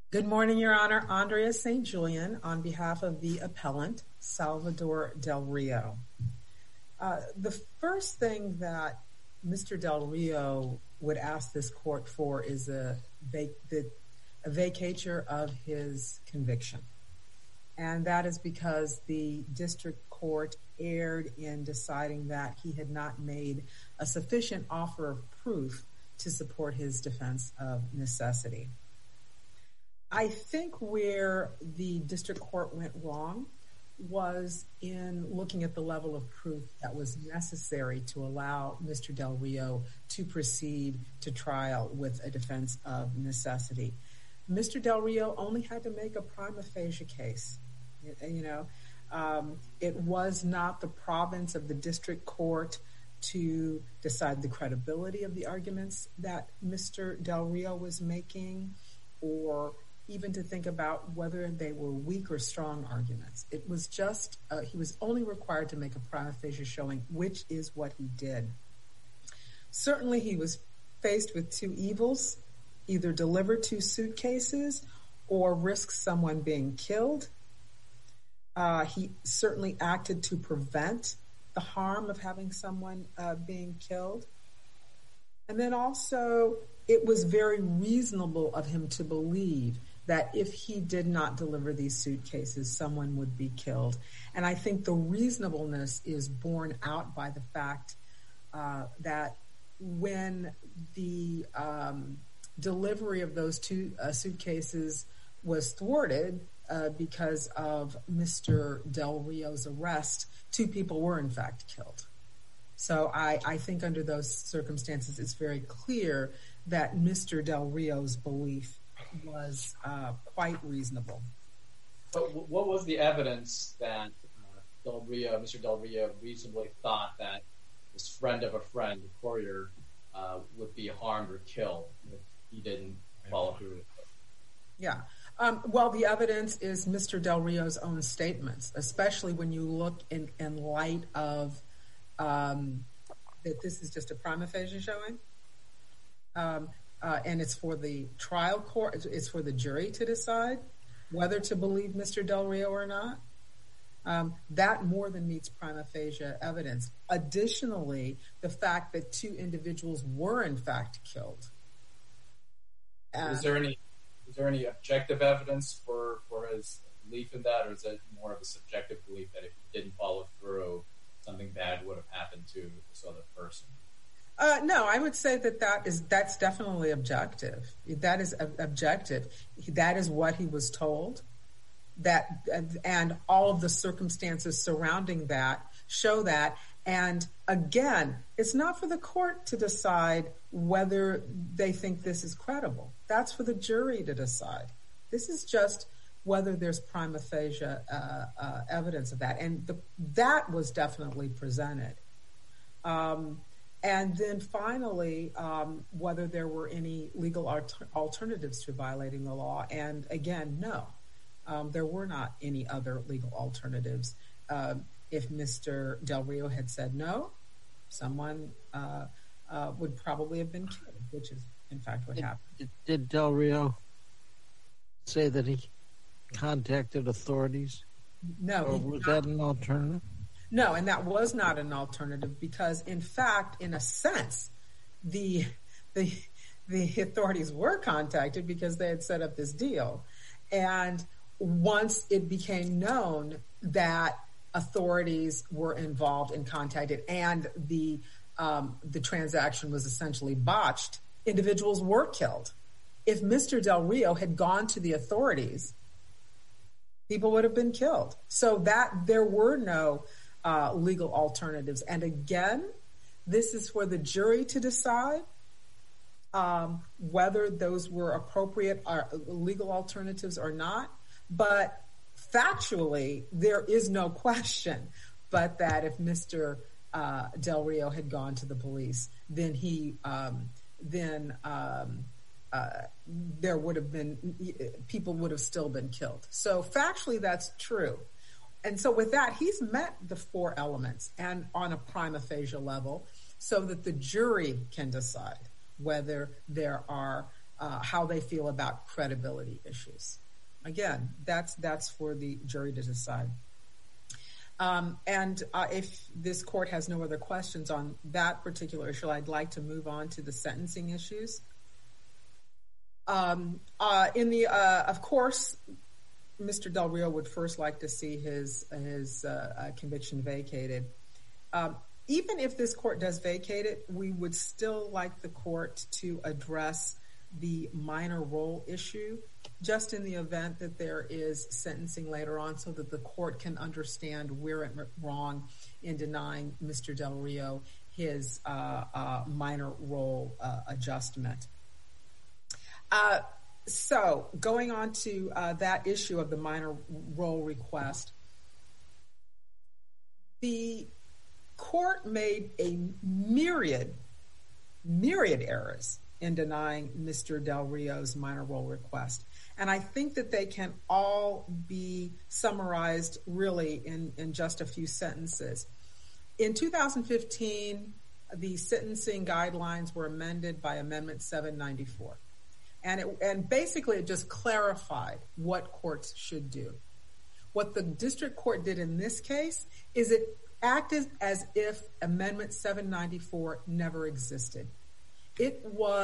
Good morning, Your Honor. Andrea St. Julian on behalf of the appellant, Salvador Del Rio. The first thing that Mr. Del Rio would ask this court for is a vacatur of his conviction. And that is because the district court erred in deciding that he had not made a sufficient offer of proof to support his defense of necessity. I think where the district court went wrong was in looking at the level of proof that was necessary to allow Mr. Del Rio to proceed to trial with a defense of necessity. Mr. Del Rio only had to make a prima facie case. It was not the province of the district court to decide the credibility of the arguments that Mr. Del Rio was making, or even to think about whether they were weak or strong arguments. It was just, he was only required to make a prima facie showing, which is what he did. Certainly he was faced with two evils: either deliver two suitcases or risk someone being killed. He certainly acted to prevent the harm of having someone being killed. And then also, it was very reasonable of him to believe that if he did not deliver these suitcases, someone would be killed. And I think the reasonableness is borne out by the fact that when the delivery of those two suitcases was thwarted because of Mr. Del Rio's arrest, two people were in fact killed. So I think under those circumstances, it's very clear that Mr. Del Rio's belief was quite reasonable. But what was the evidence that Mr. Del Rio reasonably thought that this friend of a friend, the courier, would be harmed or killed if he didn't follow through with it? Yeah. Well, the evidence is Mr. Del Rio's own statements, especially when you look in light of that this is just a prima facie showing. And it's for the trial court, it's for the jury to decide whether to believe Mr. Del Rio or not. That more than meets prima facie evidence. Additionally, the fact that two individuals were in fact killed. Is there any objective evidence for his belief in that, or is it more of a subjective belief that if he didn't follow through, something bad would have happened to this other person? No, I would say that's definitely objective. That is objective. That is what he was told. And all of the circumstances surrounding that show that. And again, it's not for the court to decide whether they think this is credible. That's for the jury to decide. This is just whether there's prima facie evidence of that. And that was definitely presented. And then finally, whether there were any legal alternatives to violating the law. And again, no, there were not any other legal alternatives. If Mr. Del Rio had said no, someone would probably have been killed, which is in fact what happened. Did Del Rio say that he contacted authorities? No. Or was that an alternative? No, and that was not an alternative because, in fact, in a sense, the authorities were contacted because they had set up this deal. And once it became known that authorities were involved and contacted and the transaction was essentially botched, individuals were killed. If Mr. Del Rio had gone to the authorities, people would have been killed. So that there were no legal alternatives. And again, this is for the jury to decide whether those were appropriate legal alternatives or not. But factually, there is no question but that if Mr. Del Rio had gone to the police, then there would have been, people would have still been killed. So factually, that's true. And so with that, he's met the four elements and on a prima facie level so that the jury can decide whether there are how they feel about credibility issues. Again, that's for the jury to decide. And if this court has no other questions on that particular issue, I'd like to move on to the sentencing issues. Of course, Mr. Del Rio would first like to see his conviction vacated. Even if this court does vacate it, we would still like the court to address the minor role issue, just in the event that there is sentencing later on, so that the court can understand where it went wrong in denying Mr. Del Rio his minor role adjustment. So going on to that issue of the minor role request, the court made a myriad errors in denying Mr. Del Rio's minor role request. And I think that they can all be summarized really in just a few sentences. In 2015, the sentencing guidelines were amended by Amendment 794. And basically it just clarified what courts should do. What the district court did in this case is it acted as if Amendment 794 never existed. It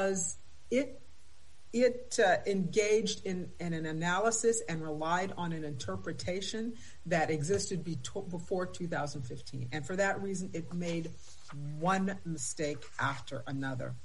engaged in an analysis and relied on an interpretation that existed before 2015. And for that reason, it made one mistake after another.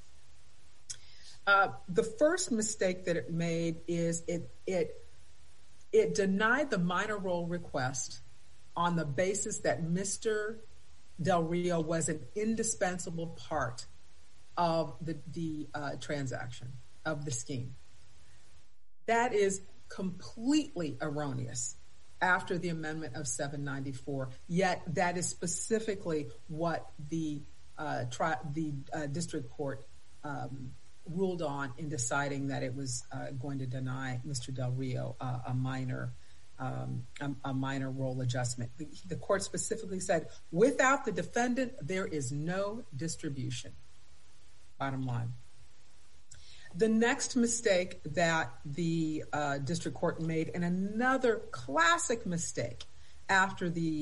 The first mistake that it made is it denied the minor role request on the basis that Mr. Del Rio was an indispensable part of the transaction, of the scheme. That is completely erroneous after the amendment of 794, yet that is specifically what the district court ruled on in deciding that it was going to deny Mr. Del Rio a minor role adjustment. The court specifically said, without the defendant, there is no distribution. Bottom line. The next mistake that the district court made, and another classic mistake after the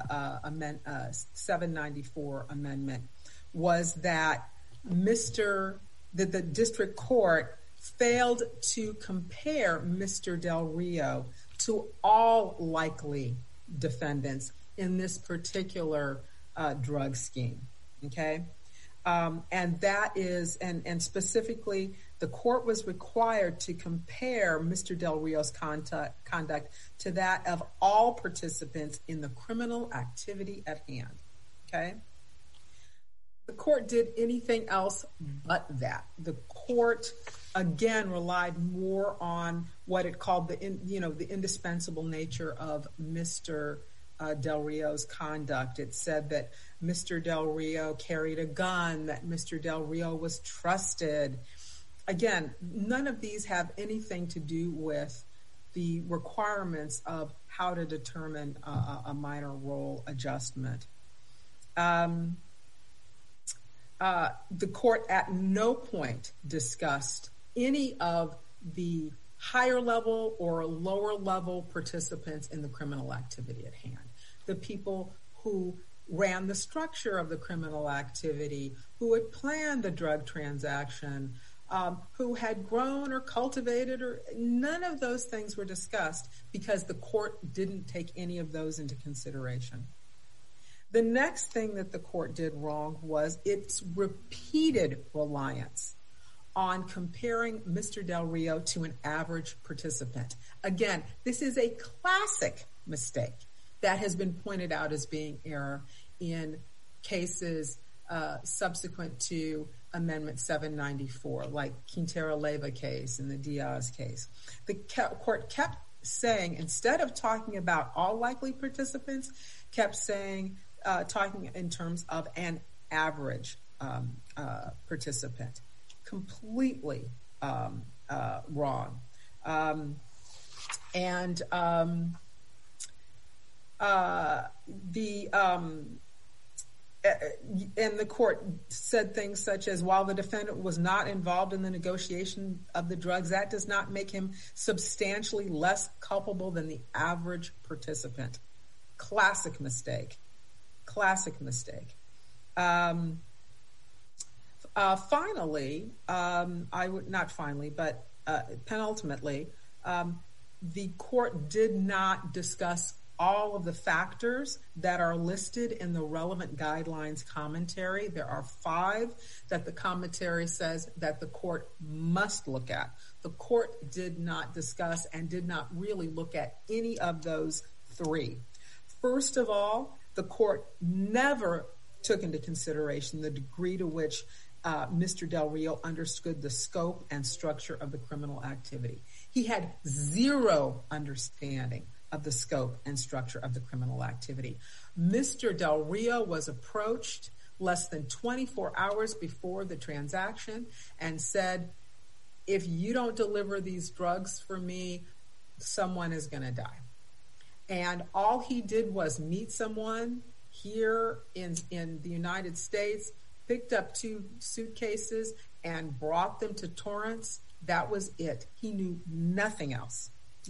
794 amendment, was that the district court failed to compare Mr. Del Rio to all likely defendants in this particular drug scheme. Okay? And that is, and specifically, the court was required to compare Mr. Del Rio's conduct to that of all participants in the criminal activity at hand. Okay? The court did anything else but that. The court, again, relied more on what it called the indispensable nature of Mr. Del Rio's conduct. It said that Mr. Del Rio carried a gun, that Mr. Del Rio was trusted. Again, none of these have anything to do with the requirements of how to determine a minor role adjustment. The court at no point discussed any of the higher level or lower level participants in the criminal activity at hand. The people who ran the structure of the criminal activity, who had planned the drug transaction, who had grown or cultivated, or none of those things were discussed because the court didn't take any of those into consideration. The next thing that the court did wrong was its repeated reliance on comparing Mr. Del Rio to an average participant. Again, this is a classic mistake that has been pointed out as being error in cases subsequent to Amendment 794, like Quintero Leyva case and the Diaz case. The court kept saying, instead of talking about all likely participants, kept saying, talking in terms of an average participant. Completely wrong. and the court said things such as, while the defendant was not involved in the negotiation of the drugs, that does not make him substantially less culpable than the average participant. Classic mistake. Classic mistake. Penultimately, the court did not discuss all of the factors that are listed in the relevant guidelines commentary. There are 5 that the commentary says that the court must look at. The court did not discuss and did not really look at any of those 3. First of all, the court never took into consideration the degree to which Mr. Del Rio understood the scope and structure of the criminal activity. He had zero understanding of the scope and structure of the criminal activity. Mr. Del Rio was approached less than 24 hours before the transaction and said, if you don't deliver these drugs for me, someone is going to die. And all he did was meet someone here in the United States, picked up 2 suitcases and brought them to Torrance. That was it. He knew nothing else.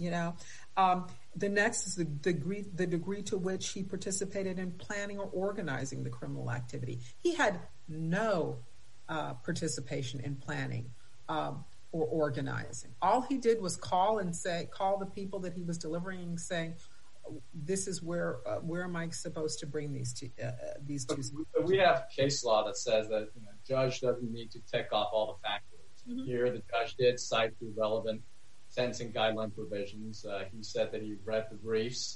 The next is the degree to which he participated in planning or organizing the criminal activity. He had no participation in planning or organizing. All he did was call the people that he was delivering, saying, "This is where am I supposed to bring these two?" But we have case law that says that a judge doesn't need to tick off all the factors. Mm-hmm. Here, the judge did cite the relevant sentencing guideline provisions. He said that he read the briefs,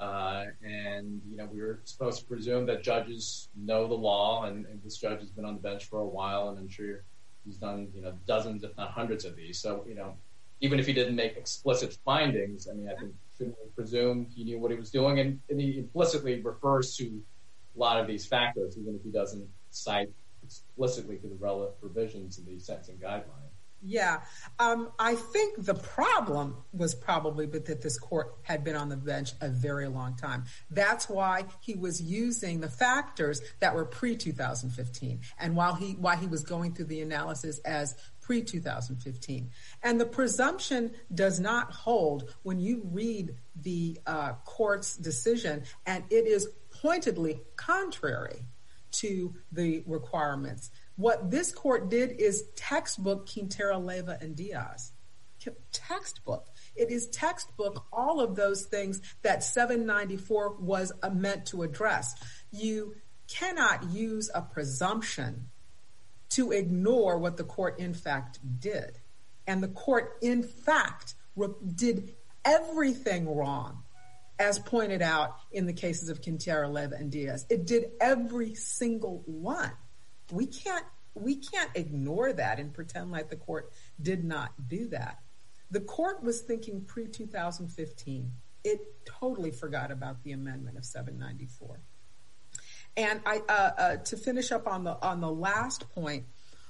and we were supposed to presume that judges know the law, and this judge has been on the bench for a while, and I'm sure he's done dozens, if not hundreds, of these. So even if he didn't make explicit findings, I think shouldn't we presume he knew what he was doing? And he implicitly refers to a lot of these factors, even if he doesn't cite explicitly to the relevant provisions in the sentencing guideline. Yeah. I think the problem was probably that this court had been on the bench a very long time. That's why he was using the factors that were pre-2015, and while he was going through the analysis as pre-2015. And the presumption does not hold when you read the court's decision, and it is pointedly contrary to the requirements. What this court did is textbook Quintero, Leyva, and Diaz. Textbook. It is textbook all of those things that 794 was meant to address. You cannot use a presumption to ignore what the court in fact did. And the court in fact did everything wrong, as pointed out in the cases of Quintero, Leyva, and Diaz. It did every single one. We can't ignore that and pretend like the court did not do that. The court was thinking pre-2015. It totally forgot about the amendment of 794. And to finish up on the last point,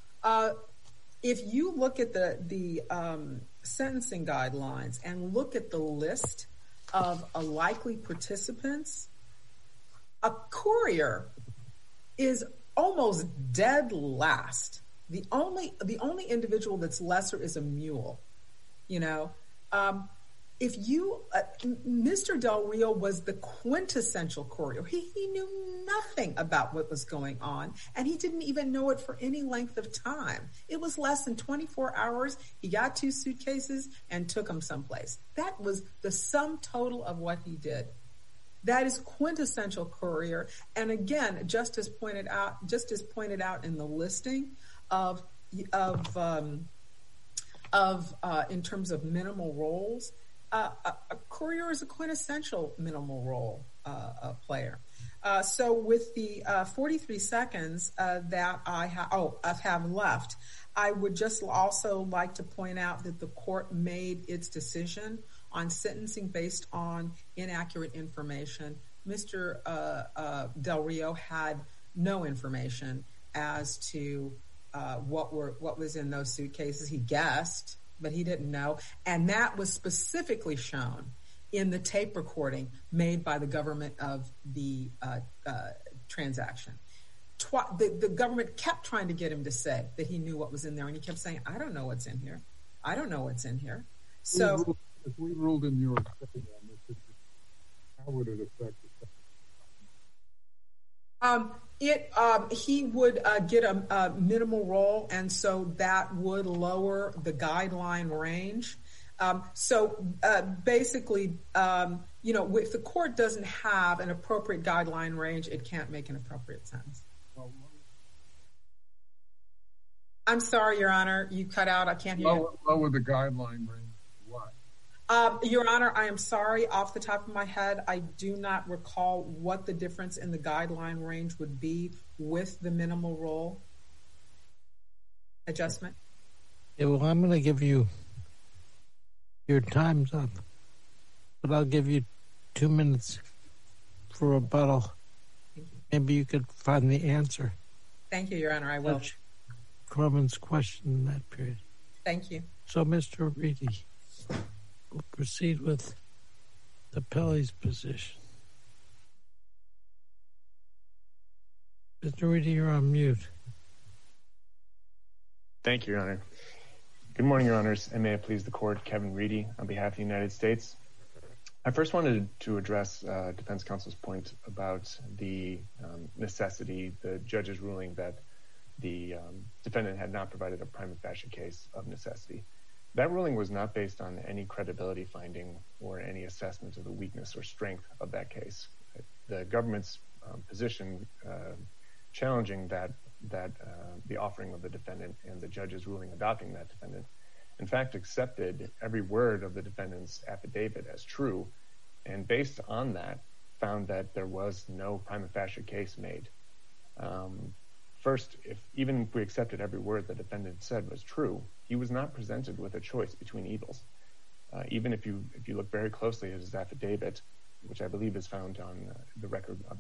if you look at the sentencing guidelines and look at the list of likely participants, a courier is almost dead last. The only individual that's lesser is a mule. Mr. Del Rio was the quintessential courier. He knew nothing about what was going on, and he didn't even know it for any length of time. It was less than 24 hours. He got 2 suitcases and took them someplace. That was the sum total of what he did. That is quintessential courier. And again, just as pointed out in the listing of in terms of minimal roles, a courier is a quintessential minimal role player. So with the 43 seconds that I have left, I would just also like to point out that the court made its decision on sentencing based on inaccurate information. Mr. Del Rio had no information as to what was in those suitcases. He guessed, but he didn't know. And that was specifically shown in the tape recording made by the government of the transaction. the government kept trying to get him to say that he knew what was in there, and he kept saying, I don't know what's in here. I don't know what's in here. So if we ruled in your favor on this, how would it affect the he would get a minimal role, and so that would lower the guideline range. Basically, if the court doesn't have an appropriate guideline range, it can't make an appropriate sentence. I'm sorry, Your Honor, you cut out. I can't hear you. Lower the guideline range. Why? Your Honor, I am sorry. Off the top of my head, I do not recall what the difference in the guideline range would be with the minimal role adjustment. Yeah, well, I'm going to give you your time's up, but I'll give you 2 minutes for rebuttal. Maybe you could find the answer. Thank you, Your Honor. I will. Croman's question in that period. Thank you. So, Mr. Reedy, we'll proceed with the Pelley's position. Mr. Reedy, you're on mute. Thank you, Your Honor. Good morning, Your Honors, and may it please the Court, Kevin Reedy on behalf of the United States. I first wanted to address defense counsel's point about the necessity, the judge's ruling that the defendant had not provided a prima facie case of necessity. That ruling was not based on any credibility finding or any assessment of the weakness or strength of that case. The government's position challenging that the offering of the defendant and the judge's ruling adopting that defendant, in fact, accepted every word of the defendant's affidavit as true, and based on that, found that there was no prima facie case made. First, even if we accepted every word the defendant said was true, he was not presented with a choice between evils. Even if you look very closely at his affidavit, which I believe is found on the record of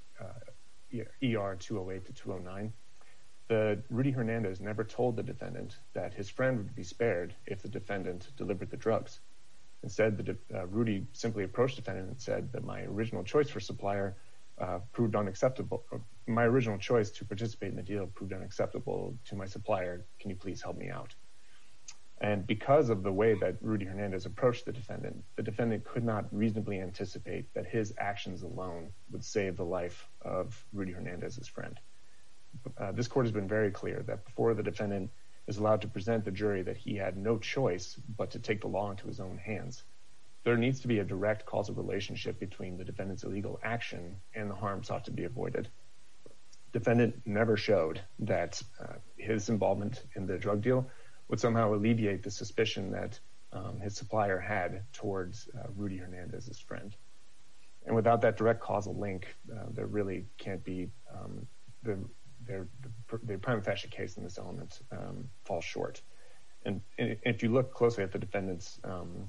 ER 208 to 209, Rudy Hernandez never told the defendant that his friend would be spared if the defendant delivered the drugs. Instead, Rudy simply approached the defendant and said that my original choice for supplier proved unacceptable. My original choice to participate in the deal proved unacceptable to my supplier. Can you please help me out? And because of the way that Rudy Hernandez approached the defendant could not reasonably anticipate that his actions alone would save the life of Rudy Hernandez's friend. This court has been very clear that before the defendant is allowed to present the jury that he had no choice but to take the law into his own hands, there needs to be a direct causal relationship between the defendant's illegal action and the harm sought to be avoided. Defendant never showed that his involvement in the drug deal would somehow alleviate the suspicion that his supplier had towards Rudy Hernandez's friend. And without that direct causal link, there really can't be the prima facie case in this element falls short. And if you look closely at the defendant's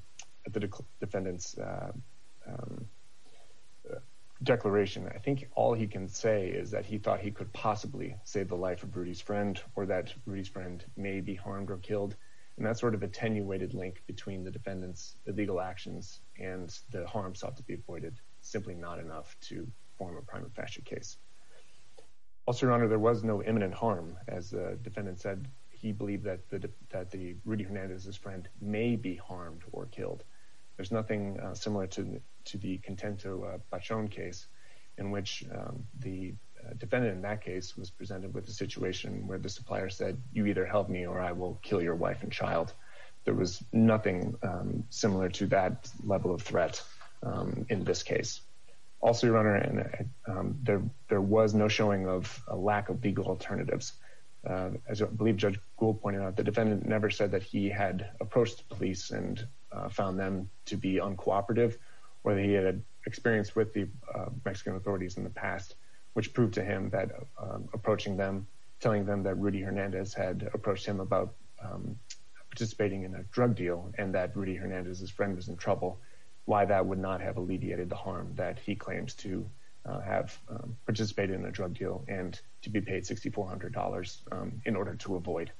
declaration, I think all he can say is that he thought he could possibly save the life of Rudy's friend, or that Rudy's friend may be harmed or killed. And that sort of attenuated link between the defendant's illegal actions and the harm sought to be avoided, simply not enough to form a prima facie case. Also, Your Honor, there was no imminent harm. As the defendant said, he believed that the Rudy Hernandez's friend may be harmed or killed. There's nothing similar to the Contento Pachon case, in which the defendant in that case was presented with a situation where the supplier said, "You either help me or I will kill your wife and child." There was nothing similar to that level of threat in this case. Also, Your Honor, and there was no showing of a lack of legal alternatives. As I believe Judge Gould pointed out, the defendant never said that he had approached the police and found them to be uncooperative, or that he had experience with the Mexican authorities in the past, which proved to him that approaching them, telling them that Rudy Hernandez had approached him about participating in a drug deal and that Rudy Hernandez's friend was in trouble, why that would not have alleviated the harm that he claims to have participated in a drug deal and to be paid $6,400 in order to avoid.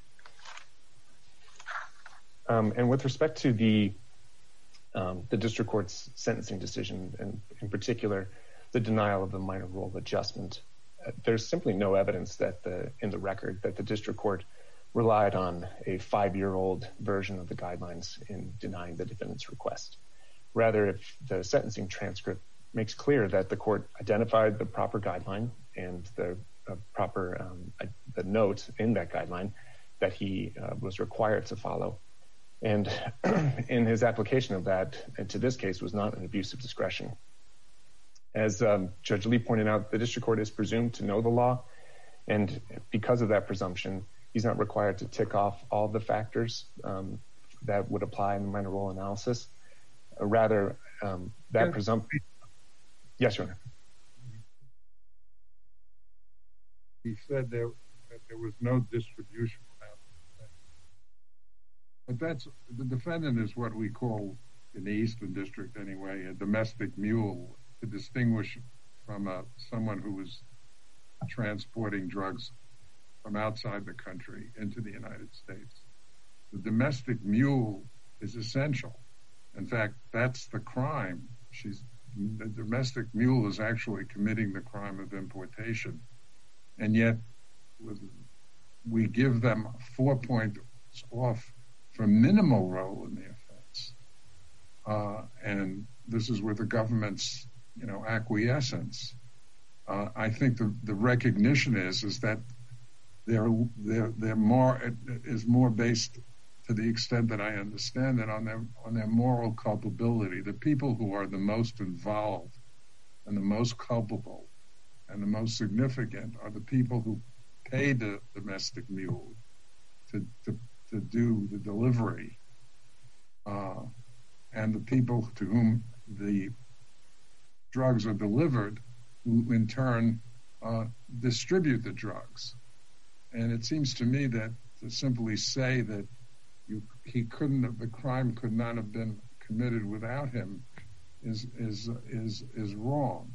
And with respect to the district court's sentencing decision, and in particular, the denial of the minor role adjustment, there's simply no evidence that in the record that the district court relied on a 5-year-old version of the guidelines in denying the defendant's request. Rather, if the sentencing transcript makes clear that the court identified the proper guideline and the note in that guideline that he was required to follow, and in his application of that, and to this case, was not an abuse of discretion. As Judge Lee pointed out, the district court is presumed to know the law, and because of that presumption, he's not required to tick off all the factors that would apply in the minor role analysis. Rather, that presumption... Yes, Your Honor. He said that there was no distribution. But the defendant is what we call, in the Eastern District anyway, a domestic mule, to distinguish from someone who was transporting drugs from outside the country into the United States. The domestic mule is essential. In fact, that's the crime. The domestic mule is actually committing the crime of importation. And yet, we give them 4 points off for minimal role in the offense. And this is where the government's, acquiescence. I think the recognition is that they're more based, to the extent that I understand it, on their moral culpability. The people who are the most involved and the most culpable and the most significant are the people who pay the domestic mule to do the delivery, and the people to whom the drugs are delivered, who in turn distribute the drugs. And it seems to me that to simply say that the crime could not have been committed without him is wrong.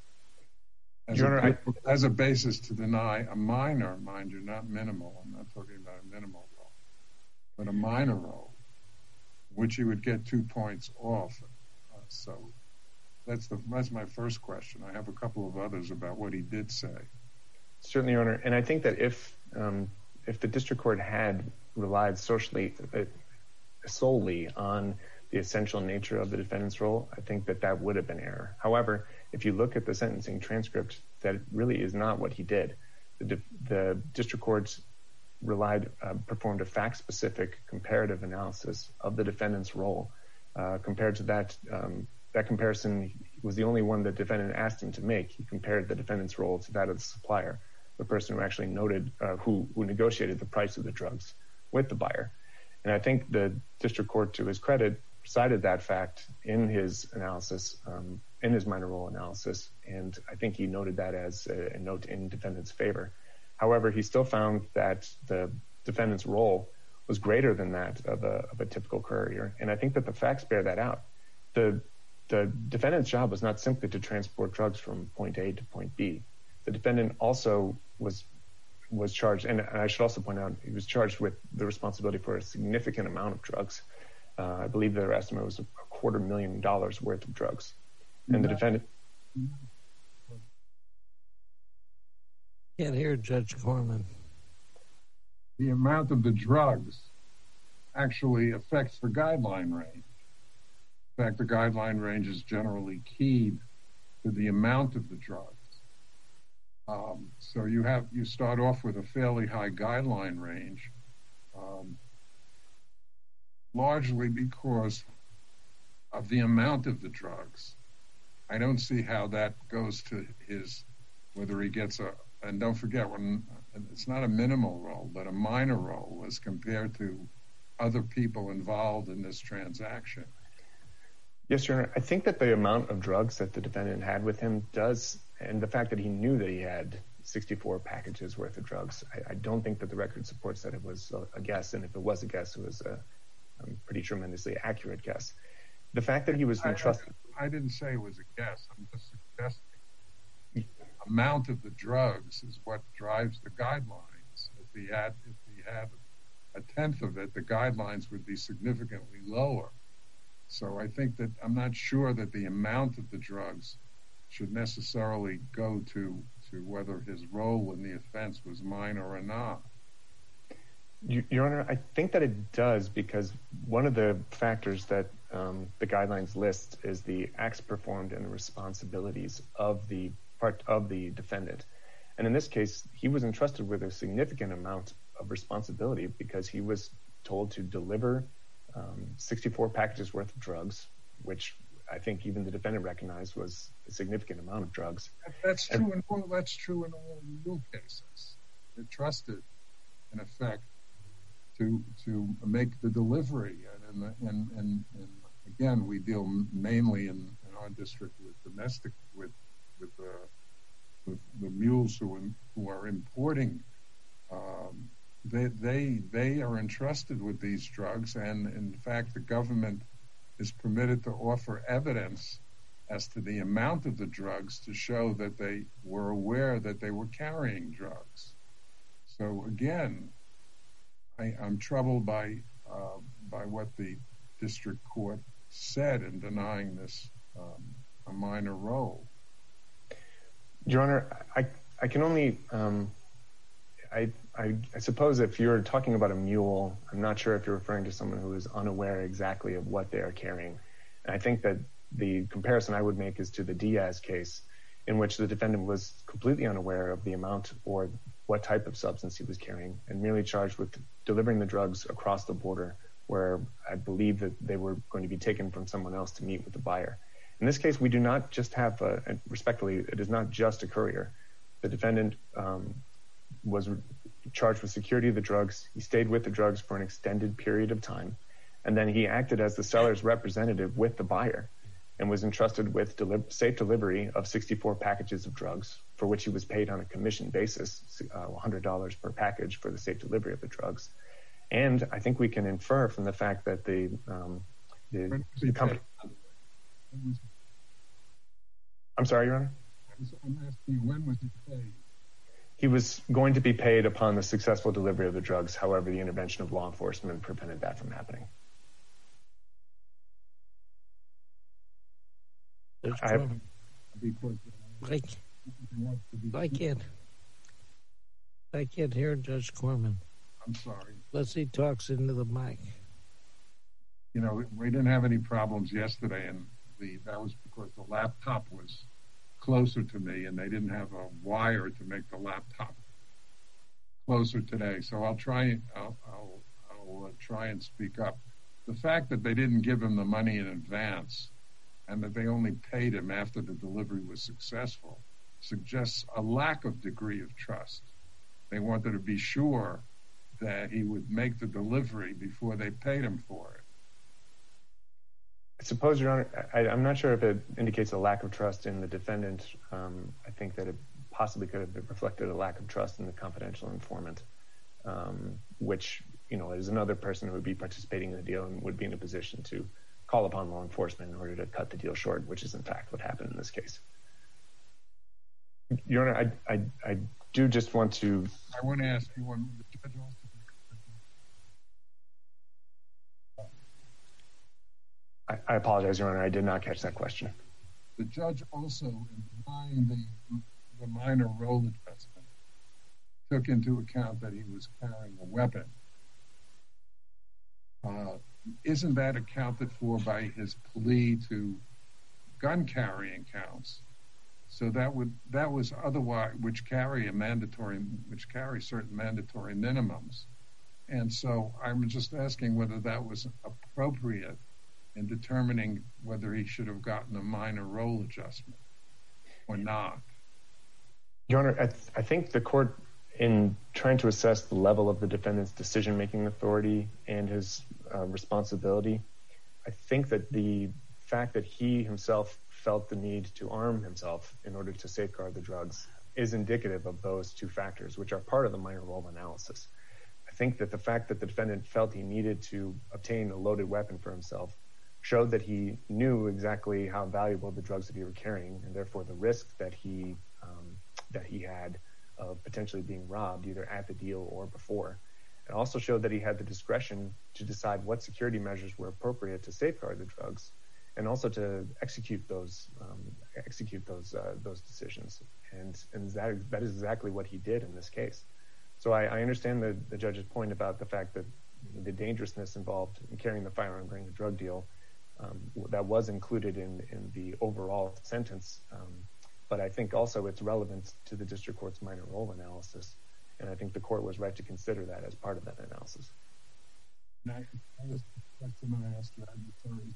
As a basis to deny a minor, mind you, not minimal. I'm not talking about a minimal role, but a minor role, which he would get 2 points off. So that's my first question. I have a couple of others about what he did say. Certainly, Your Honor. And I think that if the district court had relied solely on the essential nature of the defendant's role, I think that would have been error. However, if you look at the sentencing transcript, that really is not what he did. The district court performed a fact-specific comparative analysis of the defendant's role. Compared to that comparison was the only one the defendant asked him to make. He compared the defendant's role to that of the supplier, the person who actually who negotiated the price of the drugs with the buyer. And I think the district court, to his credit, cited that fact in his analysis, in his minor role analysis, and I think he noted that as a note in defendant's favor. However, he still found that the defendant's role was greater than that of a typical courier, and I think that the facts bear that out. The defendant's job was not simply to transport drugs from point A to point B. The defendant also was charged, and I should also point out, he was charged with the responsibility for a significant amount of drugs. I believe their estimate was $250,000 worth of drugs. And the defendant... Can't hear Judge Corman. The amount of the drugs actually affects the guideline range. In fact, the guideline range is generally keyed to the amount of the drugs. So you start off with a fairly high guideline range, largely because of the amount of the drugs. I don't see how that goes to whether he gets and don't forget, it's not a minimal role, but a minor role as compared to other people involved in this transaction. Yes, Your Honor. I think that the amount of drugs that the defendant had with him does, and the fact that he knew that he had 64 packages worth of drugs, I don't think that the record supports that it was a guess, and if it was a guess, it was a pretty tremendously accurate guess. The fact that he was entrusted... I didn't say it was a guess. I'm just suggesting the amount of the drugs is what drives the guidelines. If he had a tenth of it, the guidelines would be significantly lower. So I think that I'm not sure that the amount of the drugs should necessarily go to to whether his role in the offense was minor or not. Your Honor, I think that it does, because one of the factors that the guidelines list is the acts performed and the responsibilities of the defendant. And in this case, he was entrusted with a significant amount of responsibility because he was told to deliver 64 packages worth of drugs, which I think even the defendant recognized was a significant amount of drugs. That's true in all mule cases. They're trusted, in effect, to make the delivery. And again, we deal mainly in our district with domestic, with the mules who are importing. They are entrusted with these drugs, and in fact, the government is permitted to offer evidence as to the amount of the drugs to show that they were aware that they were carrying drugs. So again, I'm troubled by what the district court said in denying this a minor role. Your Honor, I can only I suppose if you're talking about a mule, I'm not sure if you're referring to someone who is unaware exactly of what they are carrying. And I think that the comparison I would make is to the Diaz case, in which the defendant was completely unaware of the amount or what type of substance he was carrying and merely charged with delivering the drugs across the border, where I believe that they were going to be taken from someone else to meet with the buyer. In this case, we do not just have, respectfully, it is not just a courier. The defendant was charged with security of the drugs. He stayed with the drugs for an extended period of time. And then he acted as the seller's representative with the buyer and was entrusted with safe delivery of 64 packages of drugs, for which he was paid on a commission basis, $100 per package for the safe delivery of the drugs. And I think we can infer from the fact that the company... I'm sorry, Your Honor? I'm asking you, when was he paid? He was going to be paid upon the successful delivery of the drugs. However, the intervention of law enforcement prevented that from happening. I can't hear Judge Corman. I'm sorry. Leslie talks into the mic. You know, we didn't have any problems yesterday, and that was because the laptop was closer to me, and they didn't have a wire to make the laptop closer today. So I'll try and speak up. The fact that they didn't give him the money in advance and that they only paid him after the delivery was successful suggests a lack of degree of trust. They wanted to be sure that he would make the delivery before they paid him for it. I suppose, Your Honor, I'm not sure if it indicates a lack of trust in the defendant. I think that it possibly could have reflected a lack of trust in the confidential informant, which, you know, is another person who would be participating in the deal and would be in a position to call upon law enforcement in order to cut the deal short, which is in fact what happened in this case. Your Honor, I do just want to... I want to ask you one. I apologize, Your Honor. I did not catch that question. The judge also, in denying the minor role adjustment, took into account that he was carrying a weapon. Isn't that accounted for by his plea to gun carrying counts? So that was otherwise, which carry certain mandatory minimums. And so I'm just asking whether that was appropriate in determining whether he should have gotten a minor role adjustment or not. Your Honor, I think the court, in trying to assess the level of the defendant's decision-making authority and his responsibility, I think that the fact that he himself felt the need to arm himself in order to safeguard the drugs is indicative of those two factors, which are part of the minor role analysis. I think that the fact that the defendant felt he needed to obtain a loaded weapon for himself showed that he knew exactly how valuable the drugs that he was carrying, and therefore the risk that he had of potentially being robbed either at the deal or before. It also showed that he had the discretion to decide what security measures were appropriate to safeguard the drugs, and also to execute those decisions. And that is exactly what he did in this case. So I understand the judge's point about the fact that the dangerousness involved in carrying the firearm during the drug deal, that was included in the overall sentence. But I think also it's relevant to the district court's minor role analysis. And I think the court was right to consider that as part of that analysis. That was the question I asked your adversary.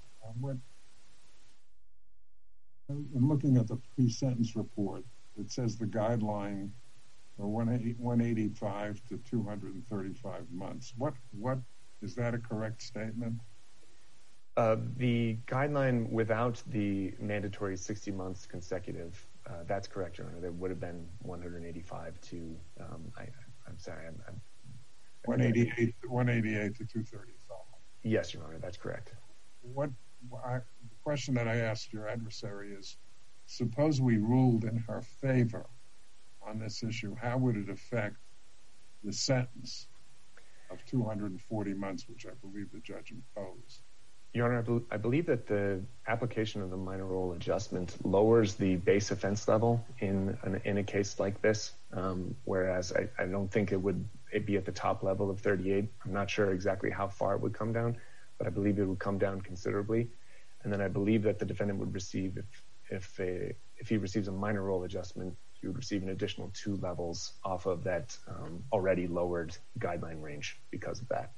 I'm looking at the pre-sentence report. It says the guideline for 185 to 235 months. What is that a correct statement? The guideline without the mandatory 60 months consecutive, that's correct, Your Honor. There would have been 185 to, I'm sorry, 188 to 235. Yes, Your Honor, that's correct. The question that I asked your adversary is, suppose we ruled in her favor on this issue, how would it affect the sentence of 240 months, which I believe the judge imposed? Your Honor, I believe that the application of the minor role adjustment lowers the base offense level in a case like this, whereas I don't think it'd be at the top level of 38. I'm not sure exactly how far it would come down, but I believe it would come down considerably. And then I believe that the defendant would receive, if he receives a minor role adjustment, he would receive an additional 2 levels off of that already lowered guideline range because of that.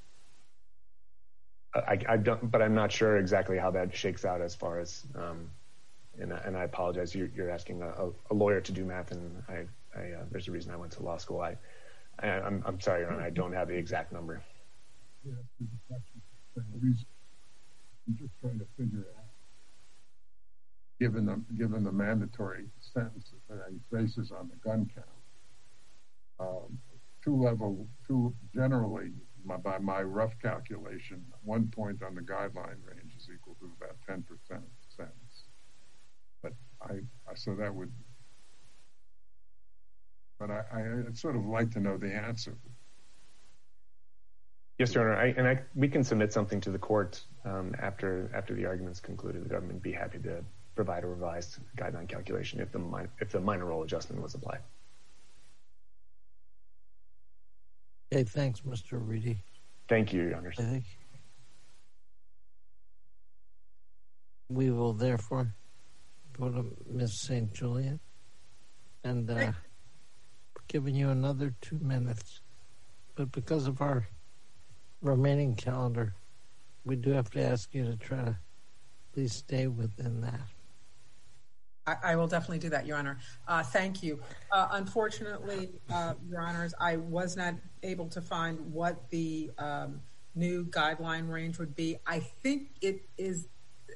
But I'm not sure exactly how that shakes out as far as, and I apologize. You're asking a lawyer to do math, and there's a reason I went to law school. I'm sorry, Your Honor, I don't have the exact number. Yeah, I'm just trying to figure it out. Given the mandatory sentences that he faces on the gun count, generally, by my rough calculation, 1 point on the guideline range is equal to about 10% of the sentence. But I'd sort of like to know the answer. Yes, Your Honor, we can submit something to the court after the argument's concluded. The government would be happy to provide a revised guideline calculation if the minor role adjustment was applied. Okay, thanks, Mr. Reedy. Thank you, Your Honor. I think we will therefore go to Ms. St. Julian and giving you another 2 minutes. But because of our remaining calendar, we do have to ask you to try to please stay within that. I will definitely do that, Your Honor. Thank you. Unfortunately, Your Honors, I was not able to find what the new guideline range would be. I think it is.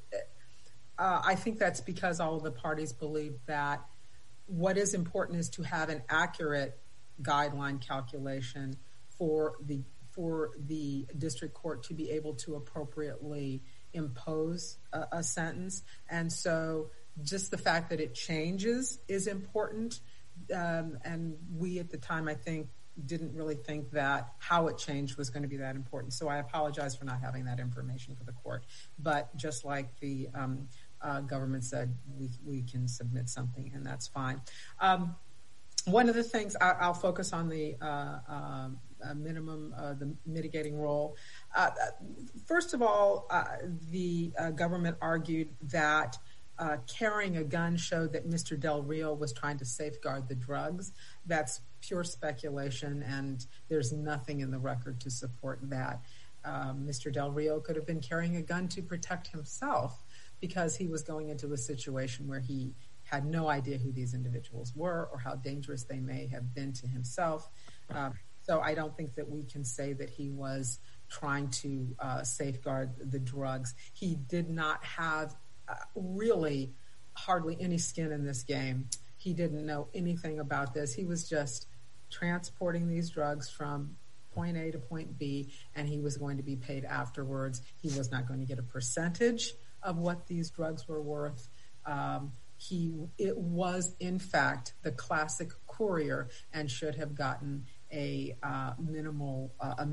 I think that's because all of the parties believe that what is important is to have an accurate guideline calculation for the district court to be able to appropriately impose a sentence. And so just the fact that it changes is important. And we at the time, I think, didn't really think that how it changed was going to be that important. So I apologize for not having that information for the court. But just like the government said, we can submit something, and that's fine. One of the things I'll focus on the minimum, the mitigating role. First of all, the government argued that carrying a gun showed that Mr. Del Rio was trying to safeguard the drugs. That's pure speculation, and there's nothing in the record to support that. Mr. Del Rio could have been carrying a gun to protect himself because he was going into a situation where he had no idea who these individuals were or how dangerous they may have been to himself. So I don't think that we can say that he was trying to safeguard the drugs. He did not have really hardly any skin in this game. He didn't know anything about this. He was just transporting these drugs from point A to point B, and he was going to be paid afterwards. He was not going to get a percentage of what these drugs were worth. It was, in fact, the classic courier and should have gotten a minimum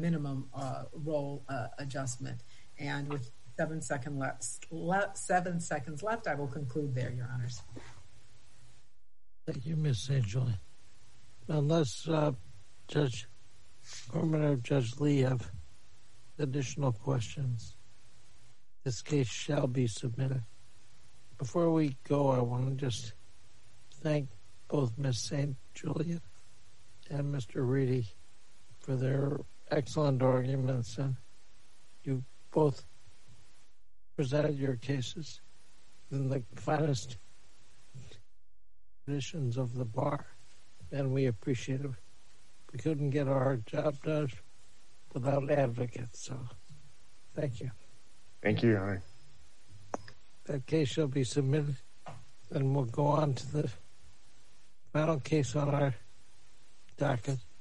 role adjustment. And with 7 seconds left, I will conclude there, Your Honors. Thank you, Ms. St. Julian. Unless Judge Corman or Judge Lee have additional questions, this case shall be submitted. Before we go, I want to just thank both Ms. St. Julian and Mr. Reedy for their excellent arguments, and you both presented your cases in the finest traditions of the bar, and we appreciate it. We couldn't get our job done without advocates, so thank you. Thank you, Your Honor. That case shall be submitted, and we'll go on to the final case on our docket.